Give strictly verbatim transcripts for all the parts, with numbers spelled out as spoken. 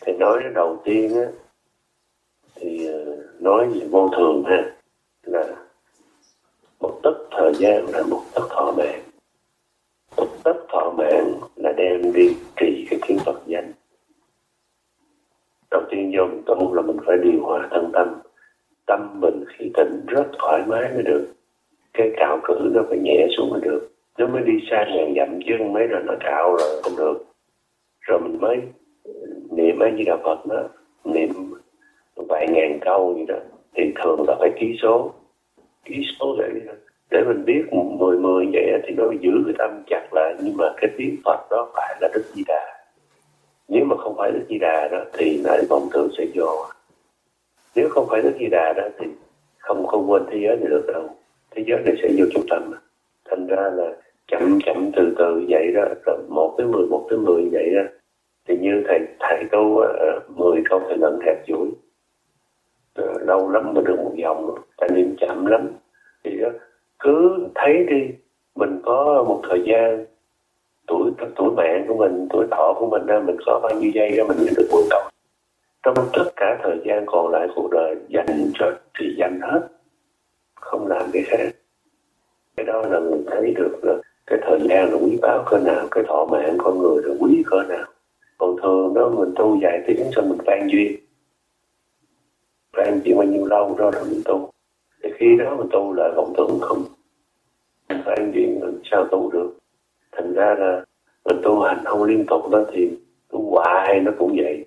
Thì nói đầu tiên á, thì nói về vô thường ha, là một tấc thời gian là một tấc thọ mạng. Một tấc thọ mạng là đem đi trì cái kiến Phật danh. Đầu tiên vô mình tu là mình phải điều hòa thân tâm. Tâm mình khi tỉnh rất thoải mái mới được. Cái cạo cử nó phải nhẹ xuống mới được. Nó mới đi xa ngàn dặm chứ mấy rồi nó cạo rồi không được. Rồi mình mới niệm A Di Đà Phật đó, niệm vài ngàn câu gì đó, thì thường là phải ký số. Ký số để để mình biết mười mười vậy thì nó giữ cái tâm chặt lại. Nhưng mà cái tiếng Phật đó phải là Đức Di Đà. Nếu mà không phải Đức Di Đà đó thì lại vọng tưởng sẽ vô. Nếu không phải Đức Di Đà đó thì không không quên thế giới này được đâu. Thế giới này sẽ vô trung tâm. Thành ra là chậm chậm từ từ vậy đó, rồi một tới mười, một tới mười vậy đó. Thì như thầy thầy tu mười câu thầy lận hạt chuỗi. Lâu lắm mới được một vòng, tại niệm chậm lắm. Thì đó, cứ thấy đi, mình có một thời gian tuổi tuổi mạng của mình, tuổi thọ của mình mình có bao nhiêu giây đó mình nhận được mười câu. Trong tất cả thời gian còn lại cuộc đời dành cho trì danh hết, không làm cái khác. Cái đó là mình thấy được là cái thời gian là quý báu cỡ nào, cái thọ mạng con người là quý cỡ nào. Còn thường đó mình tu vài tiếng xong mình van duyên, van duyên bao nhiêu lâu đó rồi mình tu. Thì khi đó mình tu lại vọng tưởng không, mình van duyên mình sao tu được. Thành ra là mình tu hành không liên tục đó thì tu hoài nó cũng vậy.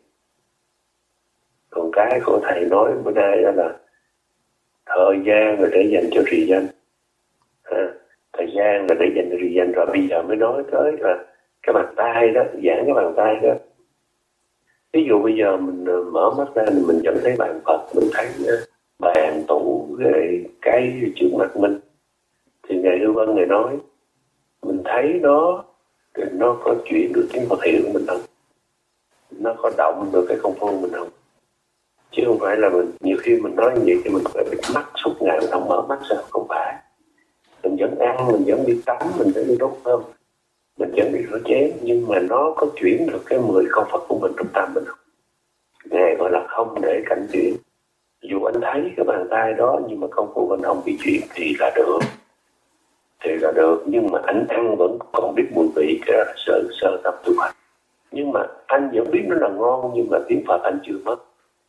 Còn cái của thầy nói bữa nay đó là thời gian là để dành cho trì danh. À, thời gian là để dành cho trì danh. Rồi bây giờ mới nói tới là cái bàn tay đó, giảng cái bàn tay đó. Ví dụ bây giờ mình mở mắt ra thì mình vẫn thấy bàn Phật, mình thấy bàn, tủ, ghế, cây trước mặt mình. Thì Ngài Hư Vân Ngài nói, mình thấy nó, thì nó có chuyển được tiếng Phật hiệu của mình không? Nó có động được cái công phu của mình không? Chứ không phải là mình, nhiều khi mình nói như vậy thì mình phải bị mắt suốt ngày, mình không mở mắt sao? Không phải. Mình vẫn ăn, mình vẫn đi tắm, mình vẫn đi đốt thơm, mình vẫn đi rửa chén, nhưng mà nó có chuyển được cái mười câu Phật của mình trong tâm mình không? Ngài gọi là không để cảnh chuyển. Dù anh thấy cái bàn tay đó nhưng mà công phu mình không bị chuyển thì là được. Thì là được, nhưng mà anh ăn vẫn còn biết mùi vị, cái đó là sơ, sơ tập tu hành. Nhưng mà anh vẫn biết nó là ngon, nhưng mà tiếng Phật anh chưa mất.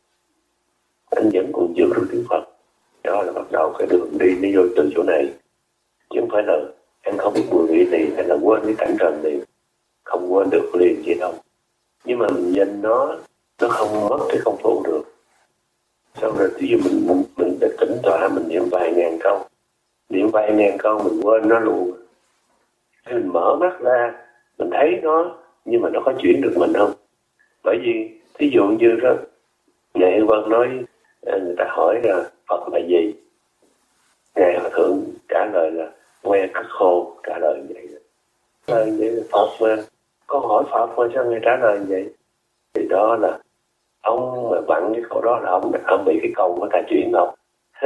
Anh vẫn còn giữ được tiếng Phật. Đó là bắt đầu cái đường đi nó vô từ chỗ này. Chứ không phải là anh không biết mùi vị này hay là quên cái cảnh trần này. Không quên được liền vậy đâu. Nhưng mà mình nhìn nó, nó không mất cái công phu được. Sau rồi ví dụ mình, mình, mình đã tỉnh tọa, mình niệm vài ngàn câu. Niệm vài ngàn câu mình quên nó luôn. Thế mình mở mắt ra, mình thấy nó, nhưng mà nó có chuyển được mình không? Bởi vì, thí dụ như đó, Ngài Hư Vân nói, người ta hỏi là Phật là gì? Ngài Hòa Thượng trả lời là que cắt khô, trả lời như vậy. Trả lời như vậy là Phật mà. Con hỏi Phật mà sao Ngài trả lời như vậy? Thì đó là, ông mà vặn cái câu đó là ông, ông bị cái câu của ta chuyển không?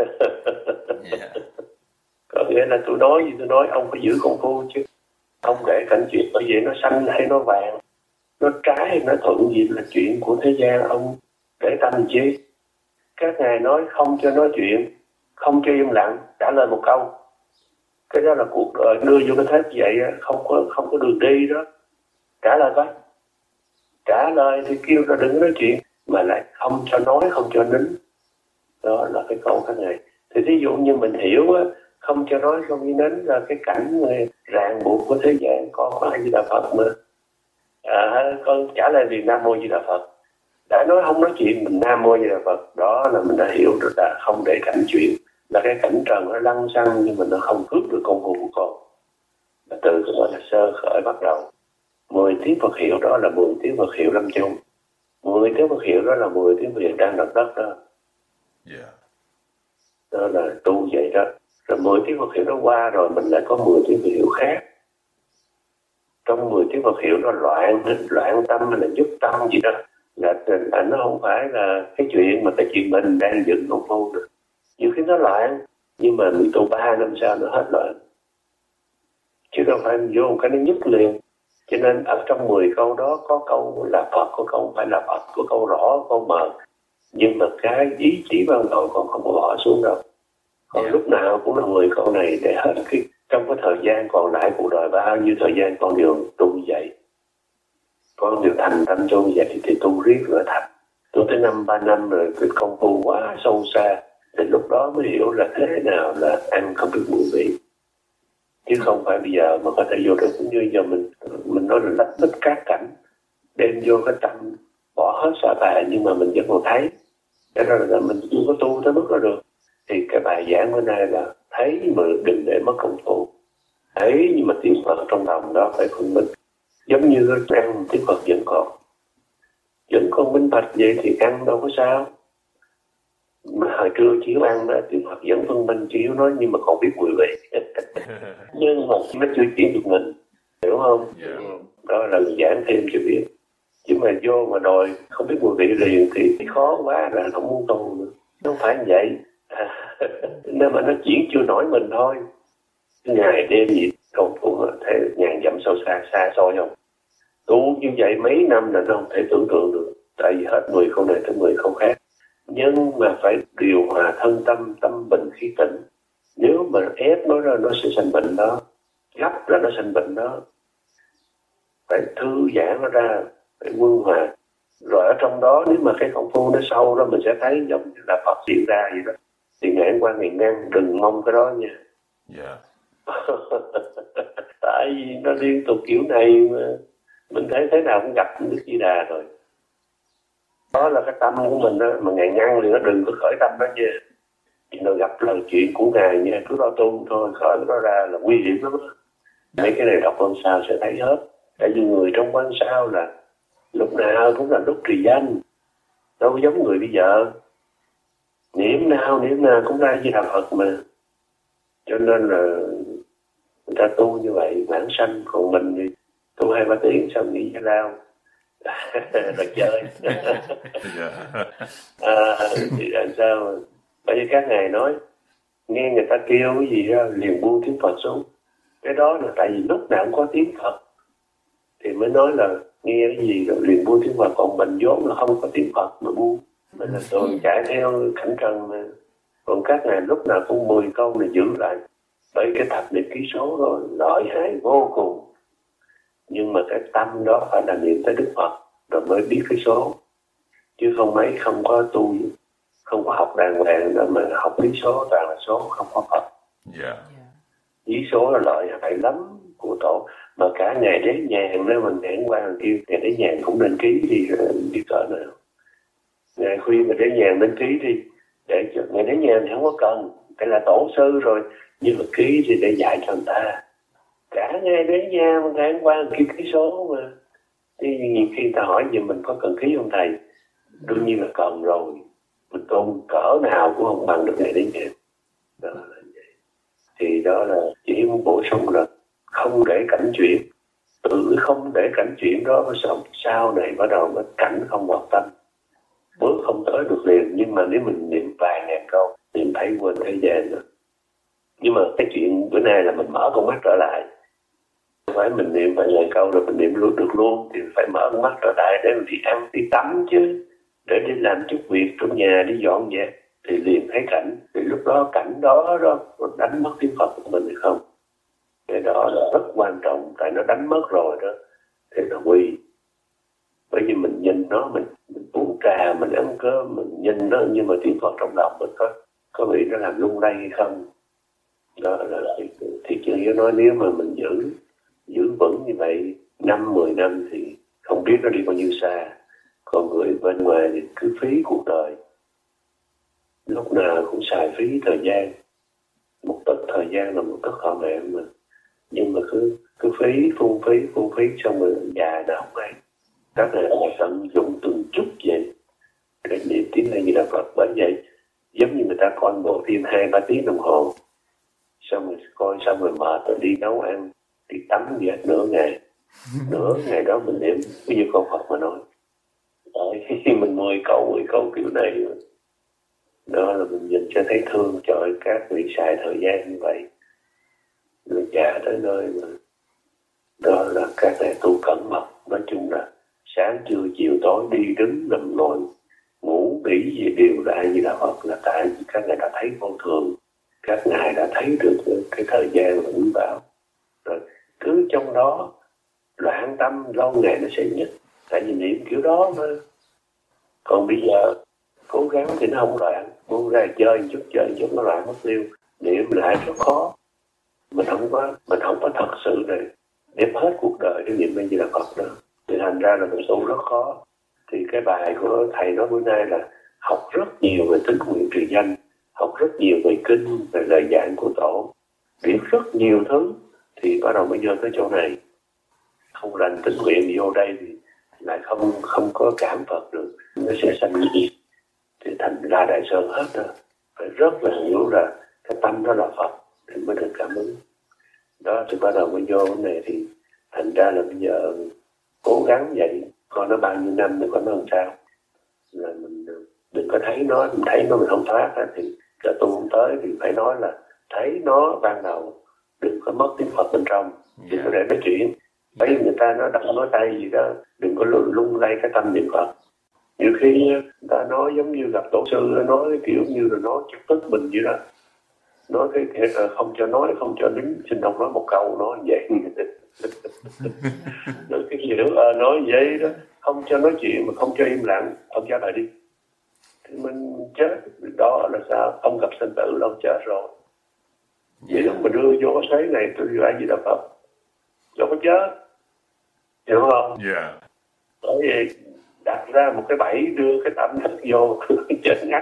Yeah. Có nghĩa là tôi nói gì tôi nói, ông phải giữ công phu chứ. Ông để cảnh chuyện bởi vì nó xanh hay nó vàng, nó trái hay nó thuận gì là chuyện của thế gian, ông để tâm chi. Các ngài nói không cho nói chuyện, không cho im lặng, trả lời một câu. Cái đó là cuộc đời đưa vô cái thế vậy, không có không có đường đi đó. Trả lời coi. Trả lời thì kêu là đừng nói chuyện, mà lại không cho nói, không cho nín. Đó là cái câu các ngài. Thì ví dụ như mình hiểu á, không cho nói, không cho nín là cái cảnh ràng buộc của thế gian. Con có A Di Đà Phật mà. À, con trả lời vì Nam Mô Di Đà Phật. Đã nói không nói chuyện mình Nam Mô Di Đà Phật. Đó là mình đã hiểu được là không để cảnh chuyện. Là cái cảnh trần nó lăng xăng nhưng mà nó không cướp được công phu của con. Là từ cái gọi là sơ khởi bắt đầu. Mười tiếng Phật hiệu đó là mười tiếng Phật hiệu lâm chung. Mười tiếng Phật hiệu đó là mười tiếng Phật hiệu đang đặt đất đó. Yeah. Đó là tu vậy đó. Rồi mười tiếng Phật hiệu nó qua rồi mình lại có mười tiếng Phật hiệu khác. Trong mười tiếng Phật hiệu nó loạn, loạn tâm hay là giúp tâm gì đó. Là, là nó không phải là cái chuyện mà cái chuyện mình đang dựng công phu được. Nhiều khi nó loạn, nhưng mà mình tu ba năm sau nó hết loạn. Chứ đâu phải vô một cái nó nhức liền. Cho nên ở trong mười câu đó có câu là Phật, có câu không phải là Phật, có câu rõ, có câu mờ. Nhưng mà cái ý chí ban đầu con không có bỏ xuống đâu. Con yeah. lúc nào cũng là mười câu này để hết cái trong cái thời gian còn lại cuộc đời, bao nhiêu thời gian con đều tu như vậy, con đều thành tâm tu như vậy thì tu riết nữa thành. Tu tới năm ba năm rồi cái công phu quá sâu xa thì lúc đó mới hiểu là thế nào là ăn không biết mùi vị, chứ không phải bây giờ mà có thể vô được. Cũng như giờ mình mình nói là lách bích các cảnh, đem vô cái tâm bỏ hết sợ tà nhưng mà mình vẫn còn thấy, cho nên là mình chưa có tu tới mức đó được. Thì cái bài giảng bữa nay là thấy mà đừng để mất công phu, thấy nhưng mà tiếng Phật trong lòng đó phải phân minh. Giống như ăn tiếng Phật vẫn còn vẫn còn minh bạch vậy thì ăn đâu có sao. Mà hồi trưa Chiếu ăn đó tiếng Phật vẫn phân minh, Chiếu nói nhưng mà còn biết mùi vị. Nhưng mà nó chưa chuyển được mình, hiểu không? Yeah. Đó là giảng thêm cho biết. Chứ mà vô mà đòi không biết mùi vị liền thì khó quá là không muốn tu nữa. Nó không phải như vậy. Nên mà nó chuyển chưa nổi mình thôi. Ngày đêm gì không cũng thể ngàn dặm sâu xa xa xôi không. Tu như vậy mấy năm là nó không thể tưởng tượng được. Tại vì hết mười câu này tới mười câu khác. Nhưng mà phải điều hòa thân tâm, tâm bệnh khí tịnh. Nếu mà ép nó ra nó sẽ sanh bệnh đó, gấp là nó sanh bệnh đó. Phải thư giãn nó ra, phải quân hòa. Rồi ở trong đó nếu mà cái công phu nó sâu đó mình sẽ thấy giống như là Phật hiện ra vậy đó. Thì ngàn qua ngàn ngăn, đừng mong cái đó nha. Yeah. Tại vì nó liên tục kiểu này mà mình thấy thế nào cũng gặp Đức Di Đà rồi. Đó là cái tâm của mình đó, mà ngàn ngăn thì nó đừng có khởi tâm đó nha. Thì nó gặp lời chuyện của Ngài nha, cứ lo tu thôi, khởi nó ra là nguy hiểm lắm. Mấy cái này đọc quan sao sẽ thấy hết. Tại vì người trong quan sao là lúc nào cũng là lúc trì danh, đâu có giống người bây giờ. Niệm nào niệm nào cũng ra Di Đà Phật mà. Cho nên là người ta tu như vậy vãng sanh, còn mình thì tu hai ba tiếng xong nghỉ giải lao rồi chơi. À, thì làm sao bởi vì các ngài nói nghe người ta kêu cái gì đó liền buông tiếng Phật xuống. Cái đó là tại vì lúc nào cũng có tiếng Phật thì mới nói là nghe cái gì rồi liền buông tiếng Phật, còn mình vốn là không có tiếng Phật mà buông, mình là thường chạy theo cảnh trần mà. Còn các ngài lúc nào cũng mười câu này giữ lại, bởi cái thập niệm ký số đó lợi hại vô cùng. Nhưng mà cái tâm đó phải là niệm tới Đức Phật rồi mới biết cái số, chứ không mấy không có tu, không có học đàng hoàng nữa mà học lý số toàn là số, không có Phật. Yeah. Lý số là lợi hại lắm của tổ, mà cả ngày đế nhàn đó mình hẹn qua mình kêu ngày đế nhàn cũng nên ký đi đi cỡ nào. Ngày khuyên mà đế nhàn nên ký đi, để cho ngày đế nhàn thì không có cần, cái là tổ sư rồi, nhưng mà ký thì để dạy cho người ta. Cả ngày đế nhàn mình hẹn qua mình kêu ký số mà. Thì nhiều khi người ta hỏi gì mình có cần ký không thầy? Đương nhiên là cần rồi. Mình tôn cỡ nào cũng không bằng được ngày đế nhàn. Đó là vậy. Thì đó là chỉ muốn bổ sung là không để cảnh chuyển, tự không để cảnh chuyển đó mới sống. Sau này bắt đầu mới cảnh không hoạt tâm, bước không tới được liền. Nhưng mà nếu mình niệm vài ngàn câu niệm thấy quên thế gian rồi. Nhưng mà cái chuyện bữa nay là mình mở con mắt trở lại, không phải mình niệm vài ngàn câu rồi mình niệm luôn được luôn, thì phải mở con mắt trở lại để mình đi ăn đi tắm chứ, để đi làm chút việc trong nhà, đi dọn dẹp thì liền thấy cảnh. Thì lúc đó cảnh đó đó đánh mất tiếng Phật của mình hay không, cái đó là rất quan trọng. Tại nó đánh mất rồi đó thì nó quy. Bởi vì mình nhìn nó, mình, mình uống trà, mình ăn cơm, mình nhìn nó, nhưng mà tiếng Phật trong lòng mình có có bị nó làm lung lay hay không. Đó là thì, thì chưa hiểu nói nếu mà mình giữ giữ vững như vậy năm mười năm thì không biết nó đi bao nhiêu xa. Còn người bên ngoài thì cứ phí cuộc đời, lúc nào cũng xài phí thời gian. Một tấc thời gian là một tấc thọ mạng mà. Nhưng mà cứ cứ phí, phung phí, phung phí xong rồi già nào không hay. Các này là tận dụng từng chút vậy để niệm tiếng này như là Phật. Bởi vậy giống như người ta coi bộ phim hai ba tiếng đồng hồ, xong rồi coi xong rồi mệt rồi đi nấu ăn, đi tắm gì hết nửa ngày. Nửa ngày đó mình niệm bao nhiêu câu Phật mà nói. Đấy, khi mình mười câu, mười câu kiểu này đó là mình nhìn cho thấy thương. Trời, các vị xài thời gian như vậy, người già tới nơi mà Đó là các thầy tu cẩn mật. Nói chung là sáng trưa chiều tối đi đứng nằm ngồi ngủ nghỉ gì đều là A Di Đà Phật, là tại vì các ngài đã thấy vô thường, các ngài đã thấy được cái thời gian và quý báu rồi, cứ trong đó loạn tâm lâu ngày nó sẽ nhất, tại vì niệm kiểu đó mà. Còn bây giờ cố gắng thì nó không loạn, buông ra chơi chút chơi chút nó loạn mất tiêu, niệm lại rất khó. Mình không có mình không có thật sự này đem hết cuộc đời để niệm A Di Đà Phật đó, thì thành ra là mình tu rất khó. Thì cái bài của thầy nói bữa nay là học rất nhiều về tín nguyện trì danh, học rất nhiều về kinh, về lời dạy của tổ, biết rất nhiều thứ, thì bắt đầu mới vô tới chỗ này. Không lành tín nguyện vô đây thì lại không không có cảm Phật được, nó sẽ sanh diệt, thì thành ra Đại Sơn hết rồi. Phải rất là hiểu là cái tâm đó là Phật thì mới được cảm ứng. Đó thì bắt đầu mới vô cái này, thì thành ra là bây giờ cố gắng vậy, coi nó bao nhiêu năm thì coi nó làm sao. Là mình đừng có thấy nó, mình thấy nó mình không thoát ra, thì cả tu không tới thì phải nói là thấy nó ban đầu, đừng có mất tiếng Phật bên trong, đừng có để nói chuyện. Thấy người ta nó đâm nói tay gì đó, đừng có lung, lung lay cái tâm niệm Phật. Nhiều khi người ta nói giống như gặp tổ sư, nói kiểu như là nói chút tức mình vậy đó, nói cái kiểu là không cho nói, không cho đứng, xin không nói một câu, nói vậy. Nói cái gì đó, à, nói vậy đó, không cho nói chuyện mà không cho im lặng, ông trả lời đi. Thì mình chết, đó là sao? Không gặp sinh tử đâu, chết rồi. Vậy đó mà đưa vô cái thế này, tôi A Di Đà Phật, đâu có chết, hiểu không? Yeah. Bởi vì đặt ra một cái bẫy đưa cái tâm thức vô, chết ngắt.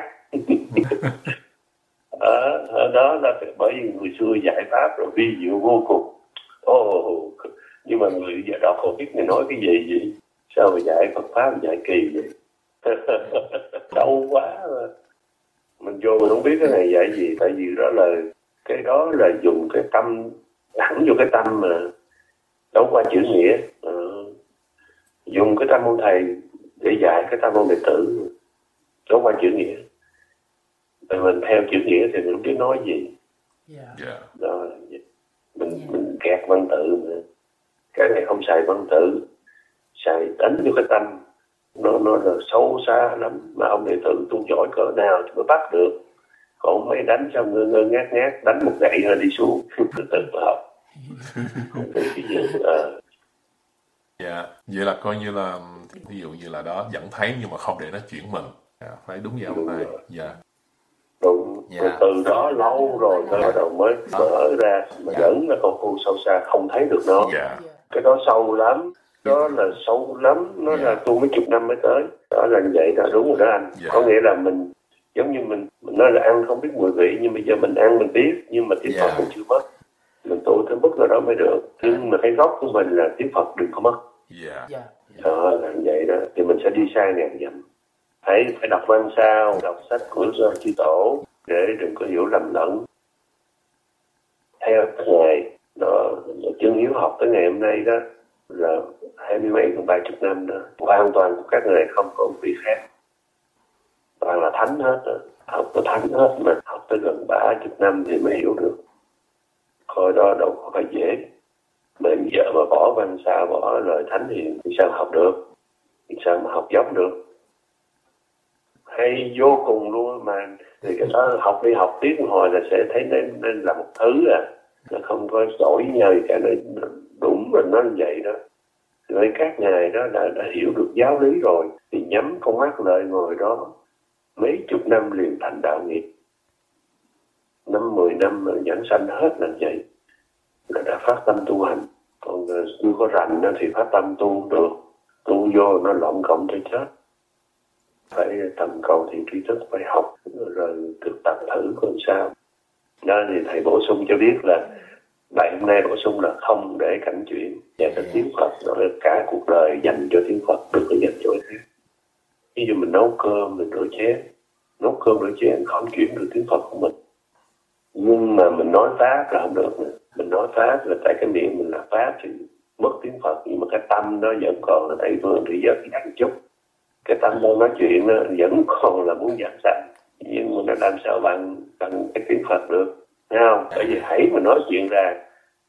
Ở, ở đó là bởi vì người xưa giải pháp rồi vi diệu vô cùng. Ồ, oh, nhưng mà người giờ đọc không biết người nói cái gì vậy? Sao mà dạy Phật pháp dạy kỳ vậy? Đau quá mà. Mình vô mình không biết cái này dạy gì, tại vì đó là cái đó là dùng cái tâm, thẳng vô cái tâm mà, đâu qua chữ nghĩa. Ừ. Dùng cái tâm ông thầy để dạy cái tâm ông đệ tử, đâu qua chữ nghĩa. Rồi mình theo chữ nghĩa thì mình không biết nói gì. Yeah. Rồi mình yeah. mình kẹt văn tự mà. Cái này không xài văn tự, xài đánh vô cái tâm, nó nó là sâu xa lắm, mà ông đệ tử tu giỏi cỡ nào thì mới bắt được. Còn mấy đánh xong ngơ ngơ ngát ngát, đánh một gậy rồi đi xuống, từ từ mà học. Không biết cái gì. À. Dạ, vậy là coi như là ví dụ như là đó dẫn thấy nhưng mà không để nó chuyển mình. À, phải đúng vậy ông thầy. Dạ. Đúng. Yeah. Từ đó lâu rồi tới bắt đầu mới mở ra, mà yeah. vẫn là con khu sâu xa không thấy được nó. Yeah. Cái đó sâu lắm, đó yeah. là sâu lắm, nó yeah. là tu mấy chục năm mới tới. Đó là như vậy đó, đúng rồi đó anh. Yeah. Có nghĩa là mình giống như mình mình nói là ăn không biết mùi vị, nhưng bây giờ mình ăn mình biết, nhưng mà tiếng yeah. Phật cũng chưa mất. Mình tu tới mức nào đó mới được, nhưng mà cái gốc của mình là tiếng Phật đừng có mất. Yeah. Yeah. Đó là như vậy đó, thì mình sẽ đi xa ngàn dặm. Phải phải đọc văn sao, đọc sách của chư tổ để đừng có hiểu lầm lẫn. Theo các ngài, đó, chân hiếu học tới ngày hôm nay đó là hai mươi mấy gần ba chục năm đó, hoàn toàn của các ngài không có một vị khác, toàn là thánh hết đó. Học có thánh hết, mà học tới gần ba chục năm thì mới hiểu được. Coi đó đâu có phải dễ. Mà giờ mà bỏ văn sao, bỏ lời thánh hiền thì sao học được, thì sao mà học giống được. Hay vô cùng luôn mà. Thì cái đó học đi học tiếng hồi là sẽ thấy nên, nên là một thứ à, nó không có giỏi nhau gì cả, nó đúng là nó như vậy đó. Rồi các ngài đó đã, đã hiểu được giáo lý rồi, thì nhắm con mắt lại ngồi đó mấy chục năm liền thành đạo nghiệp. Năm mười năm giảng sanh hết là vậy, là đã phát tâm tu hành. Còn chưa có rành thì phát tâm tu không được, tu vô nó lộn cộng cho chết. Phải tầm cầu thì tri thức, phải học rồi thực tập thử coi sao. Đó thì thầy bổ sung cho biết là bài hôm nay bổ sung là không để cảnh chuyện và cái tiếng Phật, đó là cả cuộc đời dành cho tiếng Phật, đừng có dành cho cái khác. Ví dụ mình nấu cơm, mình rửa chén, nấu cơm rửa chén không chuyển được tiếng Phật của mình. Nhưng mà mình nói Pháp là không được nữa. Mình nói Pháp là tại cái miệng mình là Pháp thì mất tiếng Phật, nhưng mà cái tâm nó vẫn còn là Tây Phương thì rất nhắc một chút. Cái tâm đang nói chuyện nó vẫn còn là muốn giảng sanh, nhưng mà nó làm sao bằng bằng cái tiếng Phật được, thấy không? Bởi vì hãy mà nói chuyện ra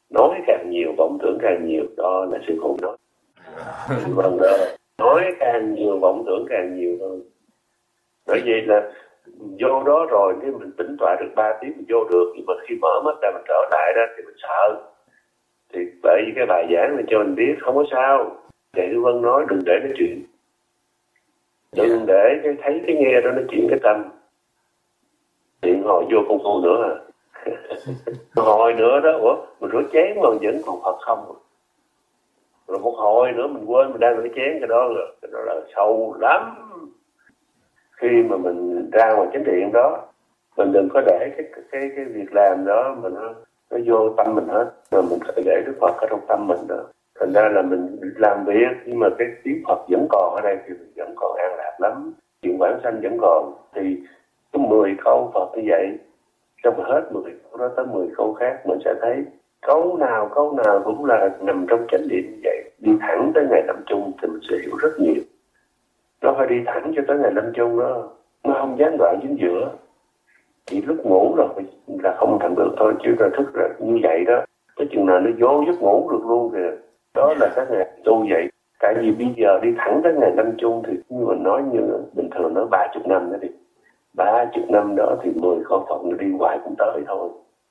nói càng nhiều vọng tưởng càng nhiều, đó là sự khôn nói. Vâng đó, nói càng nhiều vọng tưởng càng nhiều thôi. Bởi vậy là vô đó rồi cái mình tĩnh tọa được ba tiếng mình vô được, nhưng mà khi mở mắt ra mình trở lại đó thì mình sợ. Thì bởi vì cái bài giảng này cho mình biết không có sao. Vậy Đức Vân nói đừng để nói chuyện, đừng yeah. để cái thấy cái nghe đó nói chuyện cái tâm. Điện hồi vô công phu nữa à. Hồi nữa đó, ủa mình rửa chén mà vẫn còn Phật không. Rồi một hồi nữa mình quên mình đang rửa chén, cái đó là cái đó là sâu lắm. Khi mà mình ra ngoài chánh điện đó, mình đừng có để cái cái cái việc làm đó mình nó, nó vô tâm mình hết, rồi mình phải để Đức Phật ở trong tâm mình đó. Thành ra là mình làm việc nhưng mà cái tiếng Phật vẫn còn ở đây thì mình vẫn còn an lạc lắm, chuyện vãng sanh vẫn còn. Thì cái mười câu Phật như vậy, trong hết mười câu đó tới mười câu khác, mình sẽ thấy câu nào câu nào cũng là nằm trong chánh điện như vậy. Đi thẳng tới ngày lâm chung thì mình sẽ hiểu rất nhiều. Nó phải đi thẳng cho tới ngày lâm chung đó, nó không gián đoạn chính giữa. Chỉ lúc ngủ rồi là không thành được thôi, chứ là thức là như vậy đó. Tới chừng nào nó vô giấc ngủ được luôn kìa. Đó là các ngày tu vậy. Tại vì bây giờ đi thẳng tới ngày lâm chung thì như mình nói, như bình thường nói ba chục năm đó đi. Ba chục năm đó thì mười con Phật nó đi hoài cũng tới thôi.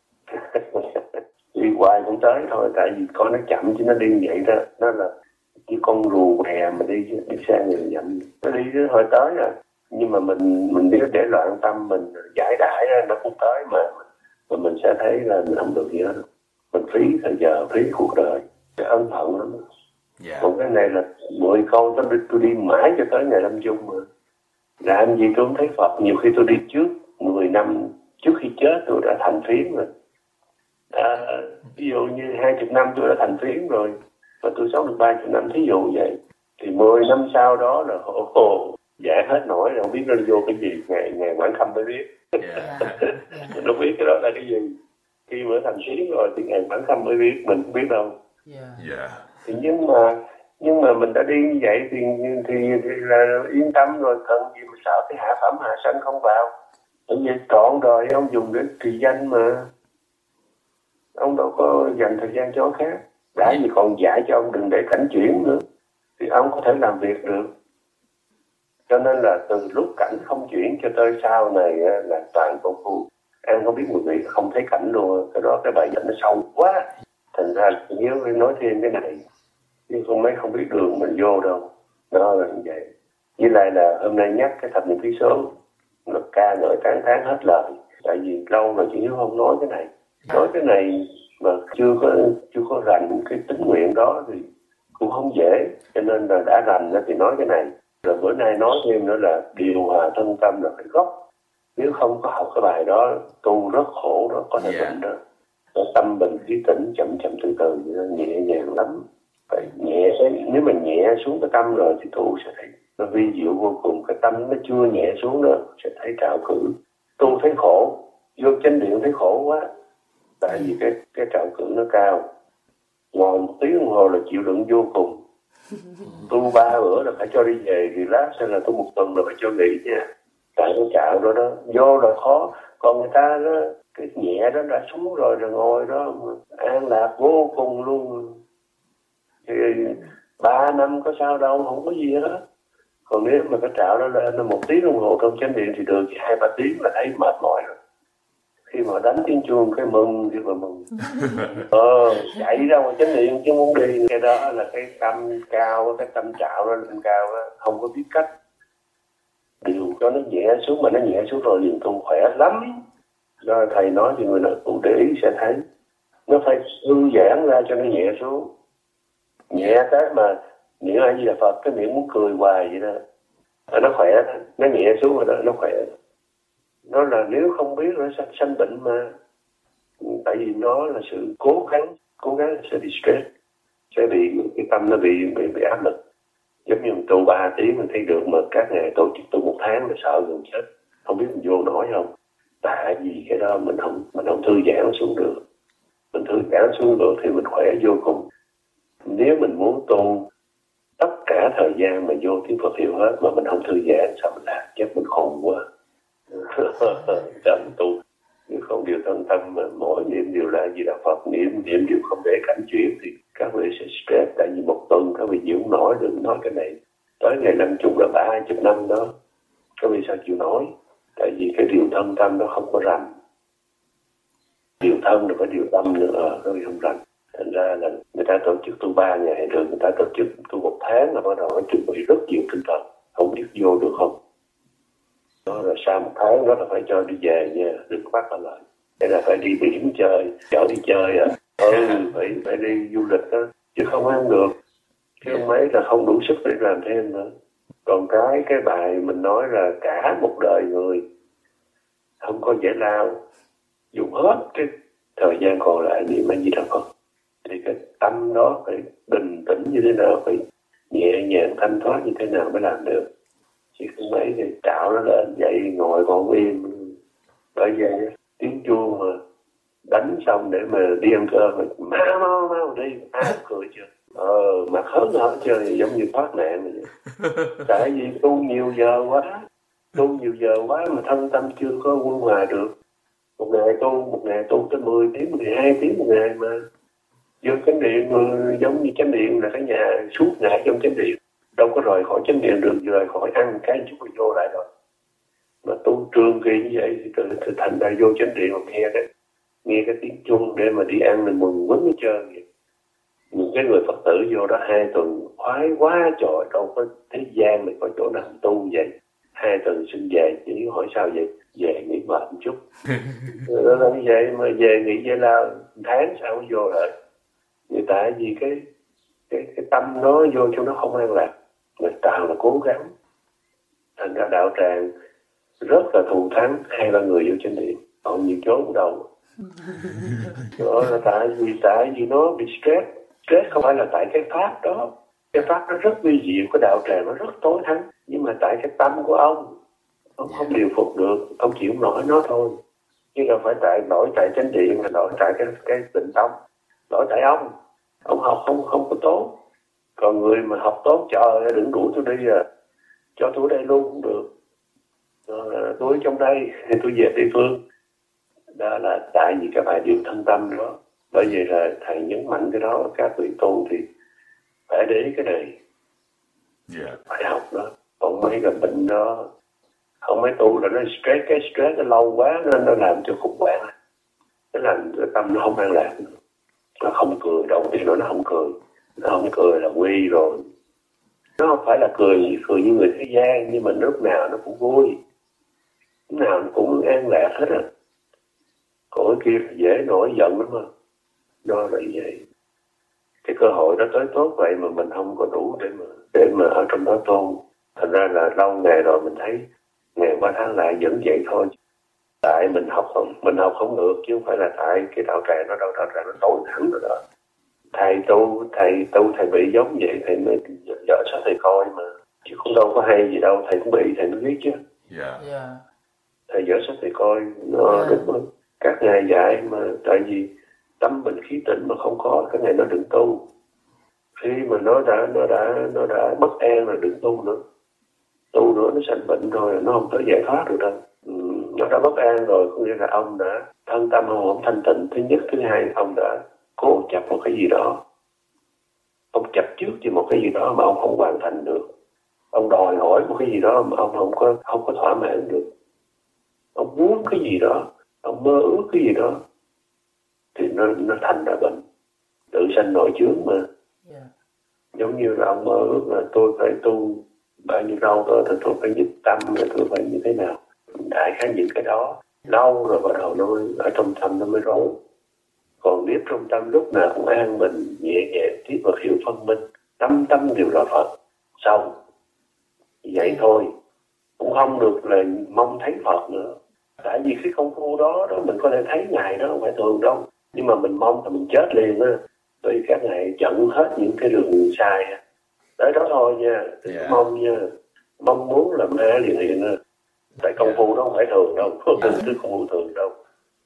Đi hoài cũng tới thôi, tại vì con nó chậm chứ nó đi như vậy đó. Nó là như con rùa bè mà đi đi sang người dặm, nó đi tới hồi tới rồi. Nhưng mà mình mình nếu để loạn tâm mình giải đãi ra nó cũng tới mà. Mà mình sẽ thấy là mình không được gì hết. Mình phí thời giờ, phí cuộc đời, cái ân hận lắm. Yeah. Còn cái này là mười câu tôi đi, tôi đi mãi cho tới ngày lâm chung mà. Làm gì tôi không thấy Phật. Nhiều khi tôi đi trước mười năm, trước khi chết tôi đã thành phiến rồi. À, ví dụ như hai mươi năm tôi đã thành phiến rồi, và tôi sống được ba mươi năm, thí dụ vậy. Thì mười năm sau đó là ồ, ồ giải hết nổi rồi, không biết nó vô cái gì, ngày ngày Quảng Khâm mới biết. Yeah. Yeah. Nó biết cái đó là cái gì. Khi mà thành phiến rồi thì ngày Quảng Khâm mới biết, mình không biết đâu. Yeah. Yeah. Thì nhưng mà nhưng mà mình đã đi như vậy thì, thì, thì là yên tâm rồi, cần gì mà sợ cái hạ phẩm hạ sanh không vào. Bởi vì trọn đời ông dùng để trì danh mà, ông đâu có dành thời gian cho khác. Đã gì còn dạy cho ông đừng để cảnh chuyển nữa, thì ông có thể làm việc được. Cho nên là từ lúc cảnh không chuyển cho tới sau này là toàn công phu. Em không biết một vị không thấy cảnh luôn. Cái đó cái bài dịch nó sâu quá. Thành ra nhớ nói thêm cái này, nhưng không mấy không biết đường mình vô đâu. Đó là như vậy. Với lại là hôm nay nhắc cái thập niệm phí số, nó ca ngợi tán thán hết lời. Tại vì lâu rồi chị Hiếu không nói cái này. Nói cái này mà chưa có chưa có rành cái tính nguyện đó thì cũng không dễ. Cho nên là đã rành thì nói cái này. Rồi bữa nay nói thêm nữa là điều hòa thân tâm là phải gốc. Nếu không có học cái bài đó, tu rất khổ đó, có thể yeah. bệnh đó. Nó tâm bình khí tĩnh, chậm chậm từ từ, nhẹ nhàng lắm. Phải nhẹ, nếu mà nhẹ xuống cái tâm rồi thì tu sẽ thấy nó vi diệu vô cùng. Cái tâm nó chưa nhẹ xuống nữa sẽ thấy trạo cử. Tu thấy khổ, vô chánh điện thấy khổ quá. Tại vì cái cái trạo cử nó cao. Ngồi một tiếng đồng hồ là chịu đựng vô cùng. Tu ba bữa là phải cho đi về, thì lát sẽ là tu một tuần là phải cho nghỉ nha. Tại cái trạo đó đó, vô là khó. Còn người ta đó, cái nhẹ đó đã xuống rồi rồi ngồi đó an lạc vô cùng luôn. Thì ba năm có sao đâu, không có gì hết. Còn nếu mà cái trạo đó lên là một tiếng đồng hồ trong chánh điện thì được, chỉ hai ba tiếng là thấy mệt mỏi rồi. Khi mà đánh tiếng chuông cái mừng thì mà mừng. Ờ, chạy ra ngoài chánh điện chứ muốn đi. Cái đó là cái tâm cao, cái tâm trạo nó lên cao đó, không có biết cách. Điều cho nó nhẹ xuống, mà nó nhẹ xuống rồi liền tu khỏe lắm. Do thầy nói thì người nào cũng để ý sẽ thấy. Nó phải thư giãn ra cho nó nhẹ xuống. Nhẹ cái mà niệm A Di Đà Phật, cái miệng muốn cười hoài vậy đó. Nó khỏe, nó nhẹ xuống rồi đó, nó khỏe. Nó là nếu không biết nó sẽ sanh bệnh mà. Tại vì nó là sự cố gắng, cố gắng sẽ bị stress, sẽ bị cái tâm nó bị bị, bị áp lực. Giống như mình tu ba tiếng mình thấy được, mà các ngày tổ chức tu một tháng là sợ gần chết, không biết mình vô nổi không. Tại vì cái đó mình không mình không thư giãn xuống được. Mình thư giãn xuống được thì mình khỏe vô cùng. Nếu mình muốn tu tất cả thời gian mà vô tiếng Phật hiệu hết mà mình không thư giãn, sao mình làm? Chắc mình khôn quá. Chậm tu, nếu không điều thân tâm mà mỗi niệm điều là gì là Phật, niệm niệm điều không để cảnh chuyển thì các vị sẽ stress, tại vì một tuần các vị chịu không nổi, đừng nói cái này. Tới ngày năm chung là ba chục năm đó, các vị sao chịu nổi? Tại vì cái điều thân tâm nó không có rành. Điều thân là phải điều tâm nữa, các vị không rành. Thành ra là người ta tổ chức tu ba ngày, rồi người ta tổ chức tu một tháng là bắt đầu phải chuẩn bị rất nhiều tinh thần, không biết vô được không. Đó là sau một tháng đó là phải cho đi về nha, đừng có bắt ở lại. Đây là phải đi biển chơi, chở đi chơi à. Ừ, phải, phải đi du lịch đó, chứ không ăn được. Chứ không mấy là không đủ sức để làm thêm nữa. Còn cái cái bài mình nói là cả một đời người không có giải lao, dùng hết cái thời gian còn lại niệm A Di Đà Phật. Thì cái tâm đó phải bình tĩnh như thế nào, phải nhẹ nhàng thanh thoát như thế nào mới làm được. Chứ không mấy thì trạo nó lên dậy ngồi còn yên. Bởi vậy tiếng chuông mà đánh xong để mà đi ăn cơm rồi mau mau mau đi, ai cười chưa? Ờ, mặt hớn hở chơi giống như thoát nạn vậy. Tại vì tu nhiều giờ quá, tu nhiều giờ quá mà thân tâm chưa có quân hòa được. Một ngày tu, một ngày tu tới mười tiếng, mười hai tiếng một ngày mà. Vô chánh điện giống như chánh điện là cái nhà suốt ngày trong chánh điện. Đâu có rời khỏi chánh điện được, rời khỏi ăn cái chút rồi vô lại rồi. Mà tu trường kỳ như vậy thì, thì thành ra vô chánh điện mà nghe đấy. Nghe cái tiếng chuông để mà đi ăn mình mừng quấn hết trơn vậy. Những cái người Phật tử vô đó hai tuần khoái quá trời, đâu có thế gian này có chỗ nào tu vậy. Hai tuần xin về, chỉ hỏi sao vậy? Về nghỉ mệt một chút. Nó là như vậy mà về nghỉ giải lao tháng sao mới vô lại. Vì tại vì cái cái cái tâm nó vô cho nó không an lạc, người ta là cố gắng. Thành ra đạo tràng rất là thù thắng hai ba người vô trên điện, còn nhiều chỗ cũng đâu. Đó là tại vì tại vì nó bị stress. Stress không phải là tại cái pháp đó. Cái pháp nó rất vi diệu, cái đạo tràng nó rất tối thắng. Nhưng mà tại cái tâm của ông, ông không điều phục được, ông chịu không nổi nó thôi. Chứ đâu phải tại lỗi tại chánh điện, là lỗi tại cái cái tịnh tông, lỗi tại ông. Ông học không không có tốt. Còn người mà học tốt, trời ơi, đừng đuổi tôi đi à, cho tôi đây luôn cũng được. Rồi, tôi trong đây thì tôi về địa phương. Đó là tại vì các bài điều thân tâm đó. Bởi vậy là thầy nhấn mạnh cái đó, các vị tu thì phải để ý cái này. Yeah. Phải học đó. Còn mấy cái bệnh đó, không mấy tu là nó stress, cái stress nó lâu quá nên nó làm cho khủng hoảng. Nó làm cho tâm nó không an lạc nữa. Nó không cười, đầu tiên nó không cười. Nó không cười là nguy rồi. Nó không phải là cười, cười như người thế gian, nhưng mà lúc nào nó cũng vui. Lúc nào nó cũng an lạc hết á. Còn cái kia dễ nổi giận lắm mà. Đó là vậy. Cái cơ hội đó tới tốt vậy mà mình không có đủ để mà để mà ở trong đó tu. Thành ra là lâu ngày rồi mình thấy ngày qua tháng lại vẫn vậy thôi. Tại mình học không, mình học không được, chứ không phải là tại cái đạo tràng nó đâu, đạo tràng nó tối thẳng rồi đó. Thầy tu, thầy tu thầy bị giống vậy, thầy mới vợ sao thầy coi mà. Chứ cũng đâu có hay gì đâu, thầy cũng bị, thầy mới biết chứ. Yeah. Yeah. Thầy vợ sao thầy coi, nó Yeah. đúng rồi. Các ngài dạy mà, tại vì tâm bình khí tịnh mà không có, các ngài nó đừng tu. Khi mà nó đã nó đã nó đã bất an là đừng tu nữa. Tu nữa nó sanh bệnh rồi, nó không tới giải thoát được đâu. Ừ, nó đã bất an rồi, có nghĩa là ông đã thân tâm ông không thanh tịnh. Thứ nhất, thứ hai, ông đã cố chấp một cái gì đó. Ông chấp trước cho một cái gì đó mà ông không hoàn thành được. Ông đòi hỏi một cái gì đó mà ông không có không có thỏa mãn được. Ông muốn cái gì đó, ông mơ ước cái gì đó, thì nó nó thành ra bệnh, tự sanh nội chướng mà. Yeah. Giống như là ông mơ ước là tôi phải tu bao nhiêu lâu đó, thì tôi phải nhất tâm, là tôi phải như thế nào. Đại khái những cái đó lâu rồi bắt đầu nó ở trong tâm nó mới rối. Còn nếu trong tâm lúc nào cũng an bình, nhẹ nhàng, tiếp vật hiệu phân minh, tâm tâm đều là Phật, xong vậy thôi. Cũng không được là mong thấy Phật nữa. Tại vì cái công phu đó, đó mình có thể thấy Ngài đó, không phải thường đâu. Nhưng mà mình mong là mình chết liền á. Vì các Ngài chặn hết những cái đường sai. Tới đó thôi nha, đừng yeah. mong nha. Mong muốn là ma liền hiện á. Tại công phu đó không phải thường đâu, không phải yeah. công phu thường đâu.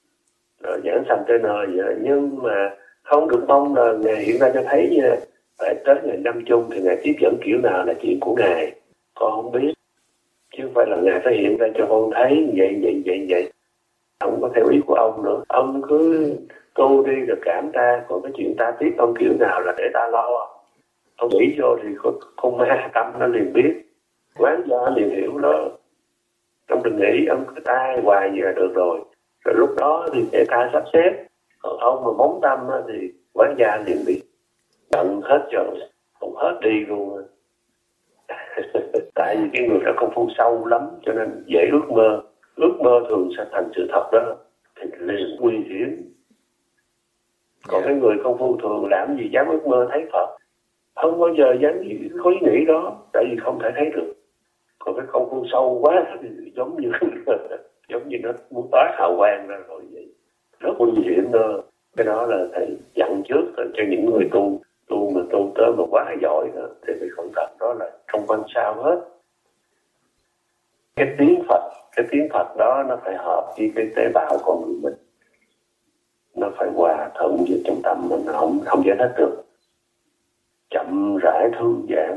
Rồi giảng sanh tới nơi vậy. Nhưng mà không được mong là Ngài hiện ra cho thấy nha. Tại tới ngày năm chung thì Ngài tiếp dẫn kiểu nào là chuyện của Ngài. Con không biết. Chứ không phải là Ngài phải hiện ra cho con thấy vậy, vậy, vậy, vậy. không có theo ý của ông nữa. Ông cứ tu đi rồi cảm ta, còn cái chuyện ta tiếp ông kiểu nào là để ta lo. Ông nghĩ vô thì con, con ma tâm nó liền biết, quán gia liền hiểu đó. Ông đừng nghĩ ông cứ tai hoài gì là được rồi, rồi lúc đó thì để ta sắp xếp. Còn ông mà bóng tâm thì quán gia liền biết, tận hết rồi, không hết đi luôn. Tại vì cái người đó công phu sâu lắm cho nên dễ ước mơ. Ước mơ thường sẽ thành sự thật đó, thì liền nguy hiểm. Còn cái người công phu thường làm gì dám ước mơ thấy Phật, không bao giờ dám có ý nghĩ đó, tại vì không thể thấy được. Còn cái công phu sâu quá thì giống như giống như nó muốn toát hào quang ra rồi vậy, rất nguy hiểm đó. Cái đó là thầy dặn trước cho những người tu tu mà tu tới mà quá giỏi đó, thì phải cẩn thận. Đó là không quan sao hết. Cái tiếng Phật, cái tiếng Phật đó nó phải hợp với cái tế bào con người mình, nó phải hòa thuận với trong tâm mình, không không giải thích được. Chậm rãi thư giãn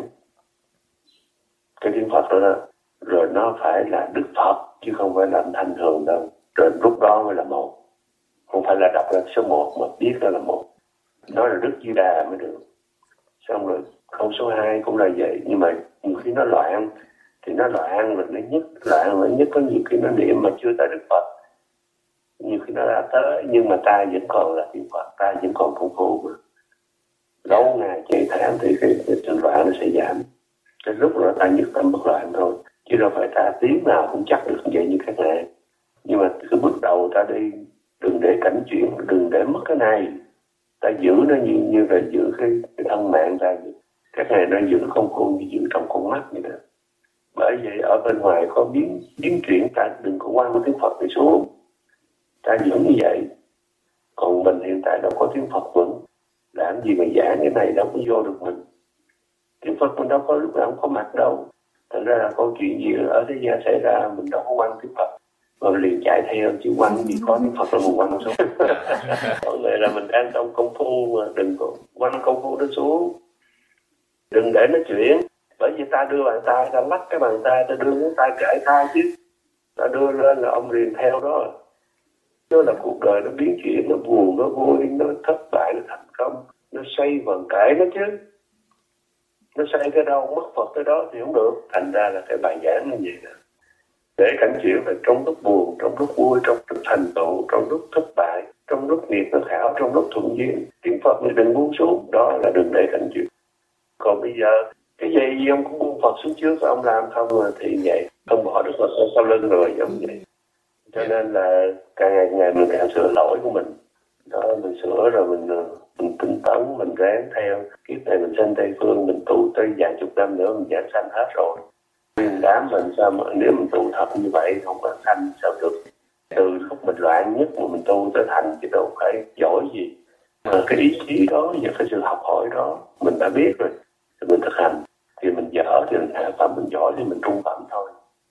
cái tiếng Phật đó, đó rồi nó phải là Đức Phật chứ không phải là âm thanh thường đâu. Rồi lúc đó mới là một, không phải là đọc ra số một mà biết đó là một. Nó là Đức Di Đà mới được. Xong rồi câu số hai cũng là vậy, nhưng mà nhiều khi nó loạn thì nó loạn rồi nó nhất, loạn rồi nhất có nhiều khi nó niệm mà chưa tới Đức Phật, nhiều khi nó đã tới nhưng mà ta vẫn còn là tiếng Phật, ta vẫn còn công phu mà. Lâu ngày chạy tháng thì cái, cái sự loạn nó sẽ giảm. Cái lúc đó ta nhất tâm bất loạn thôi, chứ đâu phải ta tiếng nào cũng chắc được vậy như các ngài. Nhưng mà cái bước đầu ta đi, đừng để cảnh chuyển, đừng để mất cái này. Ta giữ nó như như là giữ cái, cái thân mạng ta. Các ngài nó giữ không khôn như giữ trong con mắt vậy đó. Bởi vậy ở bên ngoài có biến biến chuyển, ta đừng có quăng tiếng Phật đi xuống. Ta giữ như vậy. Còn mình hiện tại đâu có tiếng Phật vững, làm gì mà giảng cái này đâu có vô được mình. Tiếng Phật mình đâu có lúc nào không có mặt đâu. Thành ra là câu chuyện gì ở thế gian xảy ra mình đâu có quăng tiếng Phật rồi liền chạy theo, chứ quăng gì có tiếng Phật là mình quăng xuống. Còn này là mình đang trong công phu mà đừng có quăng công phu đó xuống, đừng để nó chuyển. Bởi vì ta đưa bàn tay, ta lắc cái bàn tay, ta đưa ngón tay kể tay chứ, ta đưa lên là ông liền theo đó. Đó là cuộc đời nó biến chuyển, nó buồn, nó vui, nó thất bại, nó thành công, nó xoay vần kể nó chứ. Nó xoay cái đâu, mất Phật tới đó thì không được. Thành ra là cái bài giảng như vậy nè. Để cảnh chuyển là trong lúc buồn, trong lúc vui, trong lúc thành tựu, trong lúc thất bại, trong lúc nghiệp nó khảo, trong lúc thuận duyên. Tiếng Phật thì đừng buông xuống, đó là đừng để cảnh chuyển. Còn bây giờ, cái gì ông cũng buông Phật xuống trước, ông làm không thì vậy. Không bỏ được Phật sau lưng rồi, giống vậy. Cho nên là càng ngày ngày mình càng sửa lỗi của mình. Đó, mình sửa rồi mình, mình tinh tấn, mình ráng theo. Kiếp này mình sanh Tây Phương, mình tu tới vài chục năm nữa mình giảng sanh hết rồi. Nguyên đám mình sao mà nếu mình tu thật như vậy không có sanh sao được. Từ lúc mình loạn nhất mà mình tu tới thành chứ đâu phải giỏi gì. Mà cái ý chí đó và cái sự học hỏi đó mình đã biết rồi, thì mình thực hành. Thì mình dở thì mình hạ phẩm, mình giỏi thì mình trung phẩm thôi.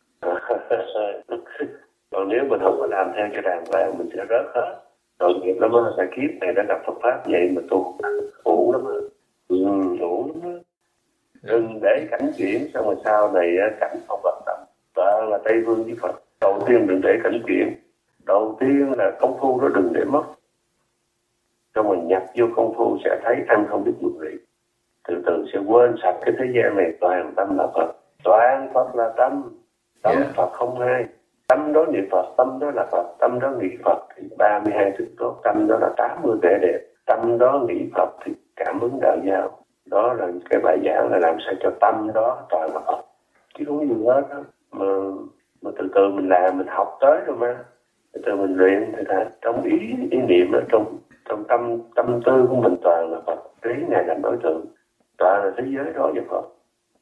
Còn nếu mình không có làm theo cho đàng hoàng mình sẽ rớt hết. Tội nghiệp lắm á, tại kiếp này đã gặp Phật Pháp vậy mà tu ủ lắm á. Ừ, ủ lắm á. Đừng để cảnh chuyển, xong rồi sau này cảnh không vận động. Đó là Tây Phương với Phật. Đầu tiên đừng để cảnh chuyển. Đầu tiên là công phu đó đừng để mất. Xong rồi nhập vô công phu sẽ thấy ăn không biết mùi vị. Từ từ sẽ quên sạch cái thế gian này, toàn tâm là Phật. Toàn Phật là tâm. Tâm yeah. Phật không hai. Tâm đó niệm Phật, tâm đó là Phật, tâm đó nghĩ Phật thì ba mươi hai thứ tốt, tâm đó là tám mươi vẻ đẹp, tâm đó nghĩ Phật thì cảm ứng đạo giáo. Đó là cái bài giảng là làm sao cho tâm đó toàn là Phật, chứ không có gì hết đó. Mà, mà từ từ mình làm, mình học tới rồi mà, từ từ mình luyện thì là trong ý, ý niệm đó, trong, trong tâm, tâm tư của mình toàn là Phật, lấy Ngài làm đối tượng, toàn là thế giới đó là Phật.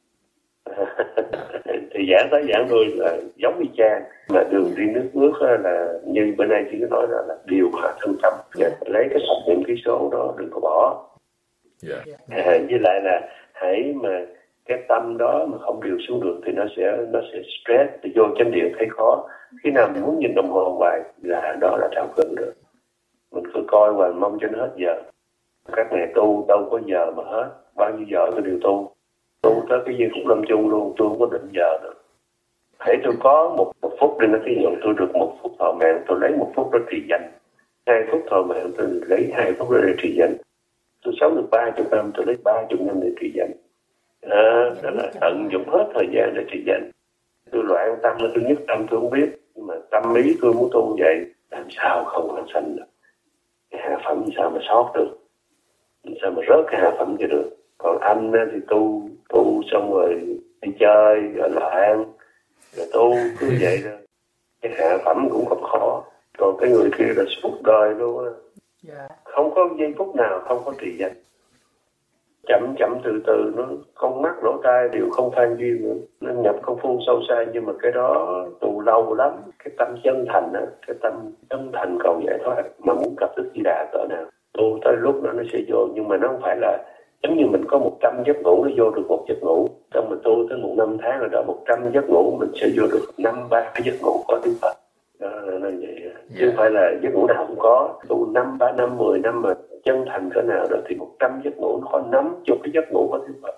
Thì giảng tới giảng lui là giống như cha, mà đường đi nước bước là như bữa nay chị có nói là, là điều hòa thân tâm, lấy cái tập niệm ký số đó đừng có bỏ. Yeah. À, với lại là hãy mà cái tâm đó mà không điều xuống được thì nó sẽ nó sẽ stress, thì vô chánh điện thấy khó. Khi nào mình muốn nhìn đồng hồ hoài là đó là trào cứng rồi. Mình cứ coi hoài mong cho nó hết giờ. Các ngày tu đâu có giờ mà hết, bao nhiêu giờ tôi đều tu. Tu tới cái giây phút lâm chung luôn, tôi không có định giờ nữa. Hãy tôi có một, một phút để nó thí dụ tôi được một phút thọ mạng, tôi lấy một phút đó trì danh. Hai phút thọ mạng tôi lấy hai phút đó để trì danh. Tôi sống được ba chục năm, tôi lấy ba chục năm để trì danh. À, đó là tận dụng hết thời gian để trì danh. Tôi loạn tâm, tôi nhất tâm tôi không biết, nhưng mà tâm ý tôi muốn tu vậy, làm sao không có sanh được. Cái hạ phẩm sao mà sót được, sao mà rớt cái hạ phẩm cho được. Còn anh thì tu tu xong rồi đi chơi rồi loạn rồi tu cứ vậy thôi. Cái hạ phẩm cũng không khó. Còn cái người kia là suốt đời luôn á. Yeah. Không có giây phút nào không có trì danh. Chậm chậm từ từ, nó con mắt lỗ tai đều không phan duyên nữa. Nó nhập công phu sâu xa, nhưng mà cái đó tu lâu lắm. Cái tâm chân thành á, cái tâm chân thành cầu giải thoát mà muốn gặp Đức Di Đà cỡ nào. Tu tới lúc đó nó sẽ vô, nhưng mà nó không phải là giống như mình có một trăm giấc ngủ, nó vô được một giấc ngủ. Xong mình tu tới một năm tháng rồi đó, một trăm giấc ngủ mình sẽ vô được năm ba cái giấc ngủ có tiếng Phật. Đó là nó vậy. Yeah. Chứ không phải là giấc ngủ nào cũng có. Tu năm, ba năm, mười năm mà chân thành cỡ nào đó thì một trăm giấc ngủ nó có năm chục cái giấc ngủ có tiếng Phật.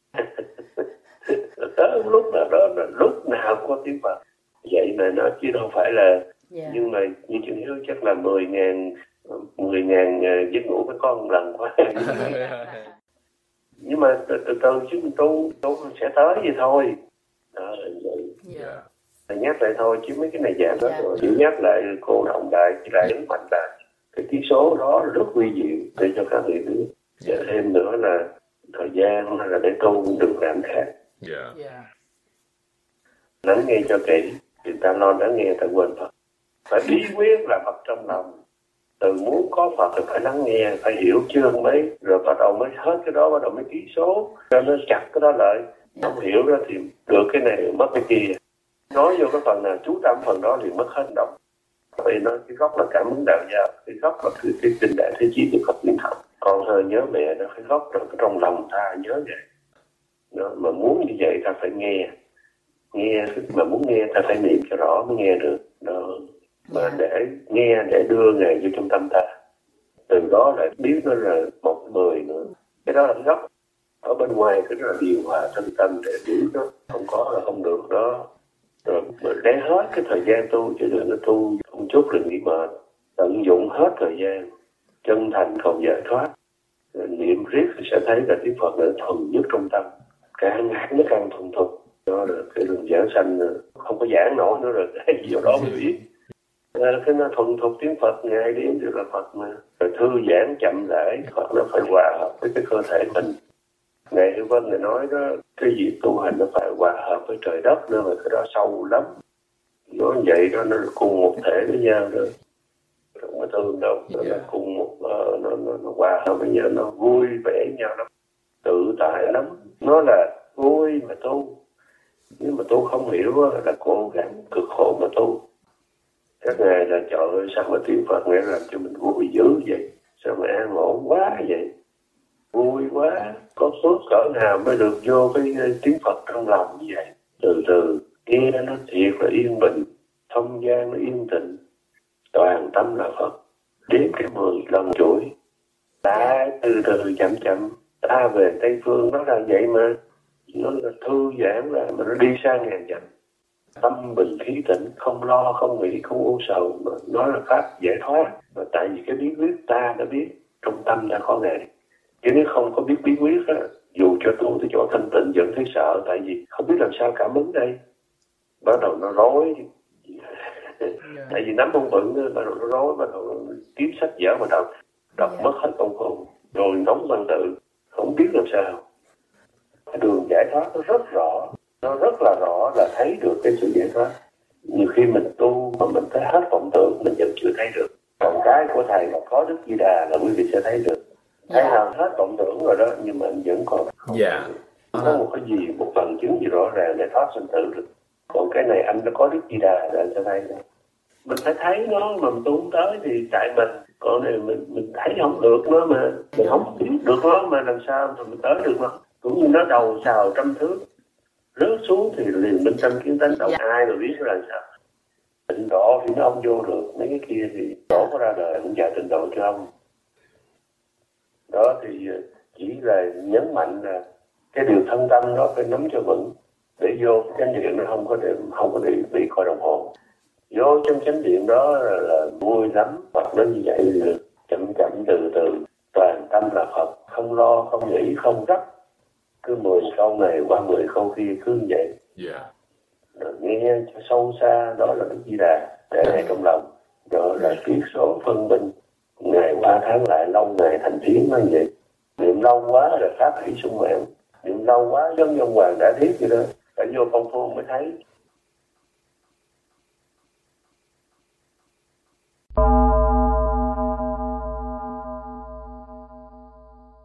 Tới lúc nào đó, lúc nào cũng có tiếng Phật. Vậy mà nó chứ đâu phải là, yeah. Nhưng mà như chị Hiếu chắc là mười ngàn, mười ngàn giấc ngủ mới có một lần quá. Nhưng mà từ từ, từ chứ mình tu, tu mình sẽ tới vậy thôi. Đó là vậy. Yeah. Nhắc lại thôi, chứ mấy cái này giảng đó yeah. Rồi. Chỉ nhắc lại cô Đồng Đại, chỉ lại nhấn mạnh là cái ký số đó rất quy diệu để cho các vị biết. Và yeah. Thêm nữa là thời gian là để tu đừng làm khác. Yeah. Yeah. Lắng nghe cho kỹ, người ta lo lắng nghe, ta quên Phật. Phải bí quyết là Phật trong lòng. Từ muốn có Phật thì phải lắng nghe, phải hiểu chương mấy, rồi bắt đầu mới hết cái đó, bắt đầu mới ký số, cho nó chặt cái đó lại. Không hiểu đó thì được cái này mất cái kia. Nói vô cái phần nào chú tâm phần đó liền mất hết động. Vì nó cái gốc là cảm ứng đạo giáo, cái gốc là cái, cái kinh đại thế chí của Phật liên thông. Con hơi nhớ mẹ, nó cái gốc là trong lòng ta nhớ vậy. Đó, mà muốn như vậy ta phải nghe. Nghe, mà muốn nghe ta phải niệm cho rõ mới nghe được. Đó. Mà để nghe, để đưa Ngài vô trong tâm ta. Từ đó lại biết nó là một mười nữa. Cái đó là cái gốc. Ở bên ngoài cái đó là điều hòa thân tâm để biết nó. Không có là không được đó. Rồi để hết cái thời gian tu, chứ đừng có tu không chút đừng nghĩ mệt. Tận dụng hết thời gian, chân thành cầu giải thoát. Rồi niệm riết thì sẽ thấy là tiếng Phật nó thuần nhất trong tâm. Càng ngày nó càng thuần thục. Đó là cái đường giảng sanh không có giảng nổi nữa rồi. Cái gì đó mới biết. Cái nó thuần thục tiếng Phật, ngày đêm đều là Phật mà. Rồi thư giãn chậm rãi, Phật nó phải hòa hợp với cái cơ thể mình. Ngài Hữu Vân Ngài nói đó, cái gì tu hành nó phải hòa hợp với trời đất nữa, mà cái đó sâu lắm. Nói vậy đó, nó là cùng một thể với nhau đó. Không có thương đâu, nó là cùng một, uh, nó, nó, nó hòa hợp với nhau, nó vui vẻ nhau lắm, tự tại lắm. Nó là vui mà tu. Nhưng mà tu không hiểu là cố gắng cực khổ mà tu. Các ngài là trời ơi, sao mà tiếng Phật Ngài làm cho mình vui dữ vậy? Sao mà an ổn quá vậy? Vui quá, có phước cỡ nào mới được vô cái tiếng Phật trong lòng như vậy. Từ từ nghe nó thiệt là yên bình, không gian nó yên tĩnh, toàn tâm là Phật. Đến cái mười lần chuỗi, lại từ từ chậm chậm ta về Tây Phương. Nó là vậy mà, nó là thư giãn là mà nó đi sang ngàn dặm. Tâm bình khí tĩnh, không lo, không nghĩ, không u sầu, mà nói là pháp giải thoát. Mà tại vì cái bí quyết ta đã biết, trong tâm đã có Ngài. Chứ nếu không có biết bí quyết á, dù cho tu tới chỗ thanh tịnh vẫn thấy sợ, tại vì không biết làm sao cảm ứng đây. Bắt đầu nó rối. Yeah. Tại vì nắm không vững, bắt đầu nó rối, bắt đầu nó kiếm sách vở, bắt đầu đọc yeah. mất hết công phu. Rồi nóng văn tự, không biết làm sao. Cái đường giải thoát nó rất rõ, nó rất là rõ là thấy được cái sự giải thoát. Nhiều khi mình tu mà mình thấy hết vọng tưởng, mình vẫn chưa thấy được. Còn cái của Thầy là có Đức Di Đà là quý vị sẽ thấy được. Thầy yeah. nào hết vọng tưởng rồi đó, nhưng mà anh vẫn còn không yeah. có một cái gì, một bằng chứng gì rõ ràng để thoát sinh tử được. Còn cái này anh đã có Đức Di Đà là anh sẽ thấy đó. Mình phải thấy nó mà mình tu không tới thì tại mình. Còn này mình mình thấy không được nó mà, mình không biết được nó mà làm sao mà mình tới được nó. Cũng như nó đầu sào trăm thước, rớt xuống thì liền bên trong kiến tánh đâu, ai mà biết nó làm sao. Tịnh độ thì nó ông vô được, mấy cái kia thì đổ có ra đời cũng dạy tịnh độ cho ông. Đó thì chỉ là nhấn mạnh là cái điều thân tâm đó phải nắm cho vững. để vô chánh điện nó không có để, không có để bị coi đồng hồ. Vô trong chánh điện đó là, là vui lắm, hoặc nó như vậy là chậm chậm từ từ, toàn tâm là Phật, không lo, không nghĩ, không gấp. Cứ mười câu này qua mười câu kia cứ như vậy. Yeah. Rồi nghe cho sâu xa, đó là cái Di Đà, để ngay trong lòng. Đó là kiết số phân minh, ngày qua tháng lại, lâu ngày thành tiếng như vậy. Niệm lâu quá là pháp hỷ sung mãn, niệm lâu quá giống như ông Hoàng đã thiết vậy đó. Phải vô công phu mới thấy